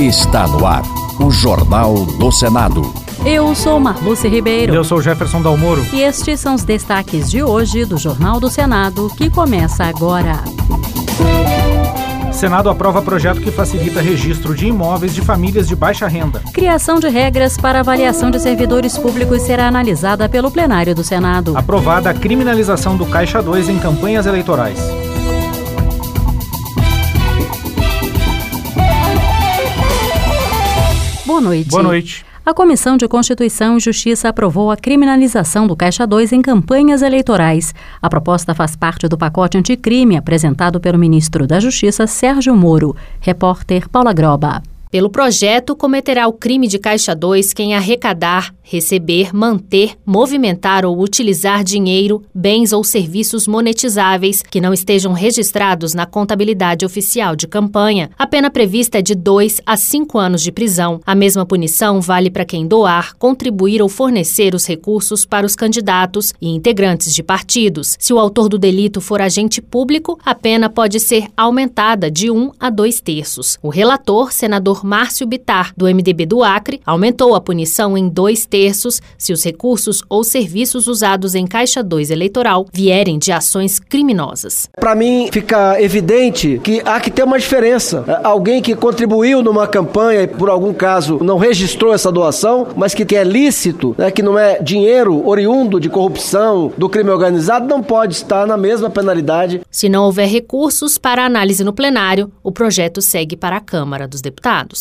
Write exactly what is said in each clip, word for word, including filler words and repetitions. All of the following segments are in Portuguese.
Está no ar o Jornal do Senado. Eu sou Marluce Ribeiro. Eu sou Jefferson Dalmoro. E estes são os destaques de hoje do Jornal do Senado, que começa agora. Senado aprova projeto que facilita registro de imóveis de famílias de baixa renda. Criação de regras para avaliação de servidores públicos será analisada pelo plenário do Senado. Aprovada a criminalização do Caixa dois em campanhas eleitorais. Boa noite. Boa noite. A Comissão de Constituição e Justiça aprovou a criminalização do Caixa dois em campanhas eleitorais. A proposta faz parte do pacote anticrime apresentado pelo ministro da Justiça, Sérgio Moro. Repórter Paula Groba. Pelo projeto, cometerá o crime de Caixa dois quem arrecadar, receber, manter, movimentar ou utilizar dinheiro, bens ou serviços monetizáveis que não estejam registrados na contabilidade oficial de campanha. A pena prevista é de dois a cinco anos de prisão. A mesma punição vale para quem doar, contribuir ou fornecer os recursos para os candidatos e integrantes de partidos. Se o autor do delito for agente público, a pena pode ser aumentada de um a dois terços. O relator, senador Márcio Bittar, do M D B do Acre, aumentou a punição em dois terços se os recursos ou serviços usados em Caixa dois eleitoral vierem de ações criminosas. Para mim, fica evidente que há que ter uma diferença. Alguém que contribuiu numa campanha e, por algum caso, não registrou essa doação, mas que é lícito, né, que não é dinheiro oriundo de corrupção, do crime organizado, não pode estar na mesma penalidade. Se não houver recursos para análise no plenário, o projeto segue para a Câmara dos Deputados.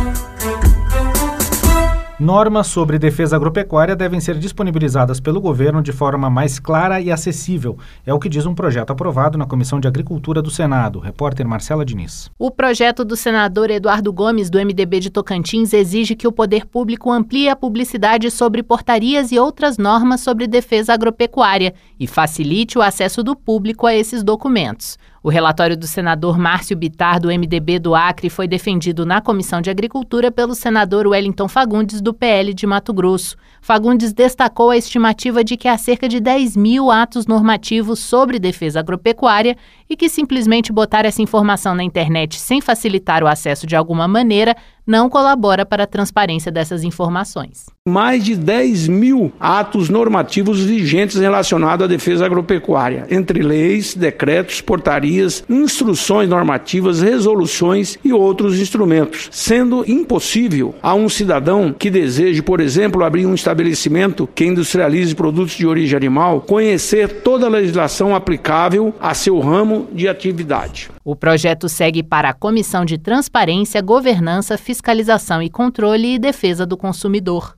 Normas sobre defesa agropecuária devem ser disponibilizadas pelo governo de forma mais clara e acessível. É o que diz um projeto aprovado na Comissão de Agricultura do Senado. Repórter Marcela Diniz. O projeto do senador Eduardo Gomes, do M D B de Tocantins, exige que o poder público amplie a publicidade sobre portarias e outras normas sobre defesa agropecuária e facilite o acesso do público a esses documentos. O relatório do senador Márcio Bittar, do M D B do Acre, foi defendido na Comissão de Agricultura pelo senador Wellington Fagundes, do P L de Mato Grosso. Fagundes destacou a estimativa de que há cerca de dez mil atos normativos sobre defesa agropecuária e que simplesmente botar essa informação na internet sem facilitar o acesso de alguma maneira não colabora para a transparência dessas informações. Mais de dez mil atos normativos vigentes relacionados à defesa agropecuária, entre leis, decretos, portarias, instruções normativas, resoluções e outros instrumentos, sendo impossível a um cidadão que deseje, por exemplo, abrir um estabelecimento que industrialize produtos de origem animal, conhecer toda a legislação aplicável a seu ramo de atividade. O projeto segue para a Comissão de Transparência, Governança, Fiscalização e Controle e Defesa do Consumidor.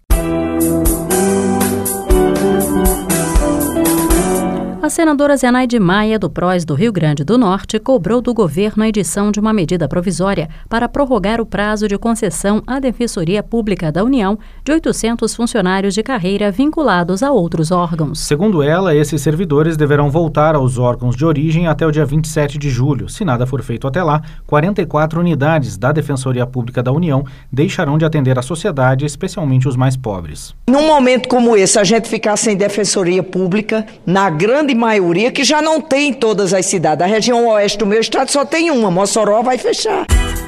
A senadora Zenaide Maia, do P R O S do Rio Grande do Norte, cobrou do governo a edição de uma medida provisória para prorrogar o prazo de concessão à Defensoria Pública da União de oitocentos funcionários de carreira vinculados a outros órgãos. Segundo ela, esses servidores deverão voltar aos órgãos de origem até o dia vinte e sete de julho. Se nada for feito até lá, quarenta e quatro unidades da Defensoria Pública da União deixarão de atender a sociedade, especialmente os mais pobres. Num momento como esse, a gente ficar sem Defensoria Pública, na grande maioria, que já não tem em todas as cidades. A região oeste do meu estado só tem uma, Mossoró vai fechar.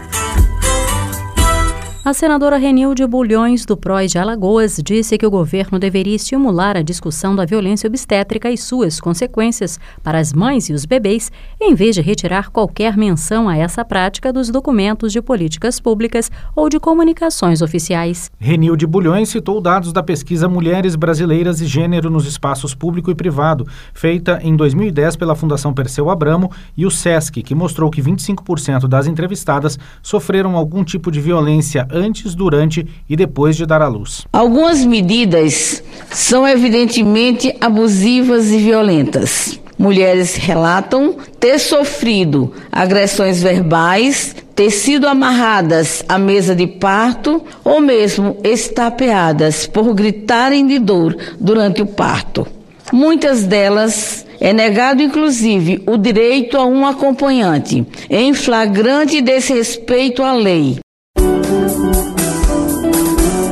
A senadora Renilde Bulhões, do P R O S de Alagoas, disse que o governo deveria estimular a discussão da violência obstétrica e suas consequências para as mães e os bebês, em vez de retirar qualquer menção a essa prática dos documentos de políticas públicas ou de comunicações oficiais. Renilde Bulhões citou dados da pesquisa Mulheres Brasileiras e Gênero nos Espaços Público e Privado, feita em dois mil e dez pela Fundação Perseu Abramo e o SESC, que mostrou que vinte e cinco por cento das entrevistadas sofreram algum tipo de violência antes, durante e depois de dar à luz. Algumas medidas são evidentemente abusivas e violentas. Mulheres relatam ter sofrido agressões verbais, ter sido amarradas à mesa de parto ou mesmo estapeadas por gritarem de dor durante o parto. Muitas delas é negado inclusive o direito a um acompanhante, em flagrante desrespeito à lei.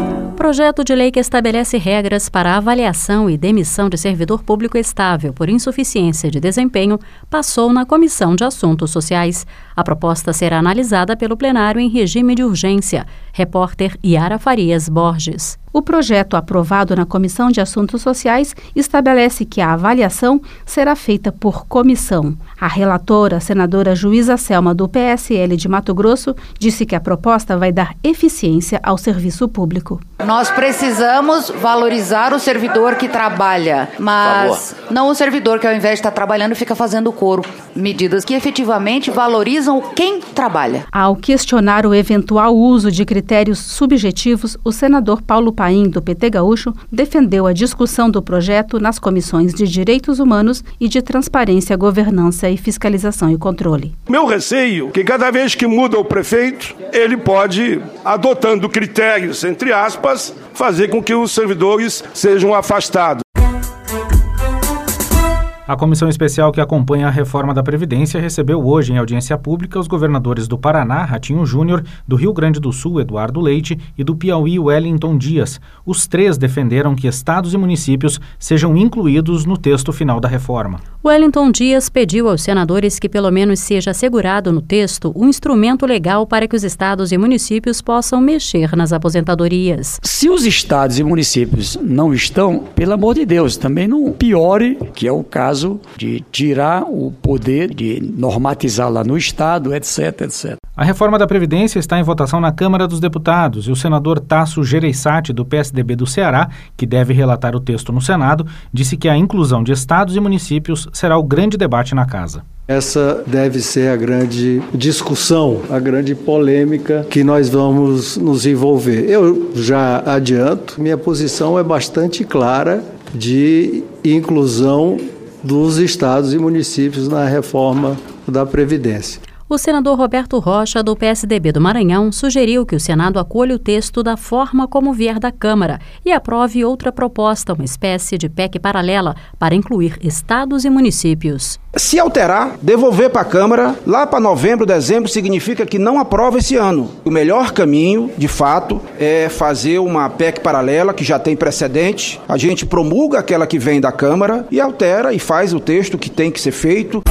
projeto de lei que estabelece regras para a avaliação e demissão de servidor público estável por insuficiência de desempenho passou na Comissão de Assuntos Sociais. A proposta será analisada pelo plenário em regime de urgência. Repórter Yara Farias Borges. O projeto aprovado na Comissão de Assuntos Sociais estabelece que a avaliação será feita por comissão. A relatora, a senadora Juíza Selma, do P S L de Mato Grosso, disse que a proposta vai dar eficiência ao serviço público. Nós precisamos valorizar o servidor que trabalha, mas não o servidor que, ao invés de estar trabalhando, fica fazendo coro. Medidas que efetivamente valorizam quem trabalha. Ao questionar o eventual uso de critérios subjetivos, o senador Paulo Paim, do P T Gaúcho, defendeu a discussão do projeto nas comissões de Direitos Humanos e de Transparência, Governança e Fiscalização e Controle. Meu receio é que cada vez que muda o prefeito, ele pode, adotando critérios, entre aspas, fazer com que os servidores sejam afastados. A comissão especial que acompanha a reforma da Previdência recebeu hoje em audiência pública os governadores do Paraná, Ratinho Júnior, do Rio Grande do Sul, Eduardo Leite, e do Piauí, Wellington Dias. Os três defenderam que estados e municípios sejam incluídos no texto final da reforma. Wellington Dias pediu aos senadores que pelo menos seja assegurado no texto um instrumento legal para que os estados e municípios possam mexer nas aposentadorias. Se os estados e municípios não estão, pelo amor de Deus, também não piore, que é o caso de tirar o poder de normatizar lá no estado, etc, etcétera. A reforma da Previdência está em votação na Câmara dos Deputados e o senador Tasso Gereissati, do P S D B do Ceará, que deve relatar o texto no Senado, disse que a inclusão de estados e municípios será o grande debate na casa. Essa deve ser a grande discussão, a grande polêmica que nós vamos nos envolver. Eu já adianto, minha posição é bastante clara de inclusão dos estados e municípios na reforma da Previdência. O senador Roberto Rocha, do P S D B do Maranhão, sugeriu que o Senado acolha o texto da forma como vier da Câmara e aprove outra proposta, uma espécie de P E C paralela, para incluir estados e municípios. Se alterar, devolver para a Câmara, lá para novembro, dezembro, significa que não aprova esse ano. O melhor caminho, de fato, é fazer uma P E C paralela, que já tem precedente. A gente promulga aquela que vem da Câmara e altera e faz o texto que tem que ser feito.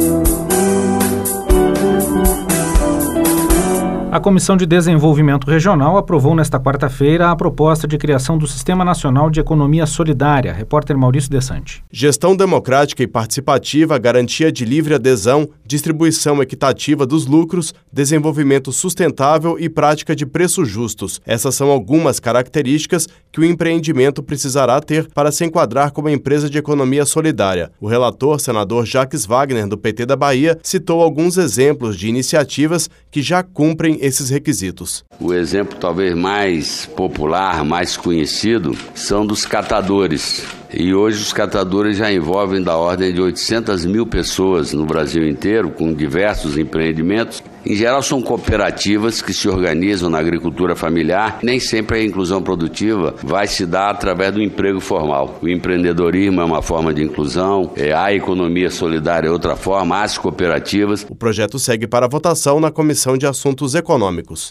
A Comissão de Desenvolvimento Regional aprovou nesta quarta-feira a proposta de criação do Sistema Nacional de Economia Solidária. Repórter Maurício Desante. Gestão democrática e participativa, garantia de livre adesão, distribuição equitativa dos lucros, desenvolvimento sustentável e prática de preços justos. Essas são algumas características que o empreendimento precisará ter para se enquadrar como empresa de economia solidária. O relator, senador Jacques Wagner, do P T da Bahia, citou alguns exemplos de iniciativas que já cumprem esses requisitos. O exemplo talvez mais popular, mais conhecido, são dos catadores. E hoje os catadores já envolvem da ordem de oitocentas mil pessoas no Brasil inteiro, com diversos empreendimentos. Em geral são cooperativas que se organizam na agricultura familiar. Nem sempre a inclusão produtiva vai se dar através do emprego formal. O empreendedorismo é uma forma de inclusão, a economia solidária é outra forma, as cooperativas. O projeto segue para votação na Comissão de Assuntos Econômicos.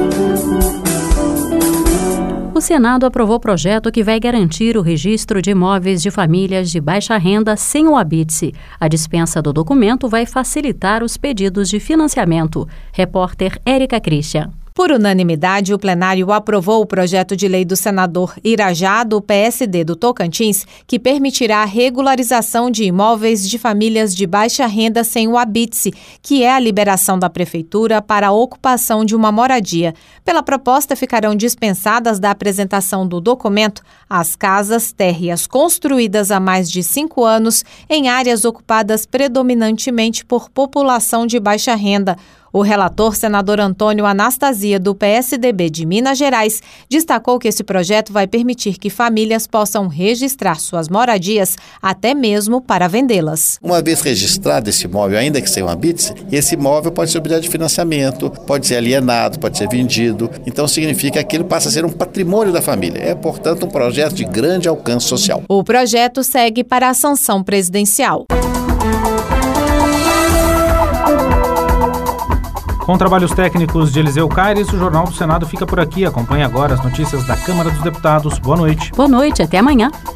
O Senado aprovou o projeto que vai garantir o registro de imóveis de famílias de baixa renda sem o habite-se. A dispensa do documento vai facilitar os pedidos de financiamento. Repórter Érica Christian. Por unanimidade, o plenário aprovou o projeto de lei do senador Irajá, do P S D do Tocantins, que permitirá a regularização de imóveis de famílias de baixa renda sem o habite-se, que é a liberação da prefeitura para a ocupação de uma moradia. Pela proposta, ficarão dispensadas da apresentação do documento as casas térreas construídas há mais de cinco anos em áreas ocupadas predominantemente por população de baixa renda. O relator, senador Antônio Anastasia, do P S D B de Minas Gerais, destacou que esse projeto vai permitir que famílias possam registrar suas moradias, até mesmo para vendê-las. Uma vez registrado esse imóvel, ainda que sem um habite-se, esse imóvel pode ser objeto de financiamento, pode ser alienado, pode ser vendido. Então significa que aquilo passa a ser um patrimônio da família. É, portanto, um projeto de grande alcance social. O projeto segue para a sanção presidencial. Com trabalhos técnicos de Eliseu Caires, o Jornal do Senado fica por aqui. Acompanhe agora as notícias da Câmara dos Deputados. Boa noite. Boa noite, até amanhã.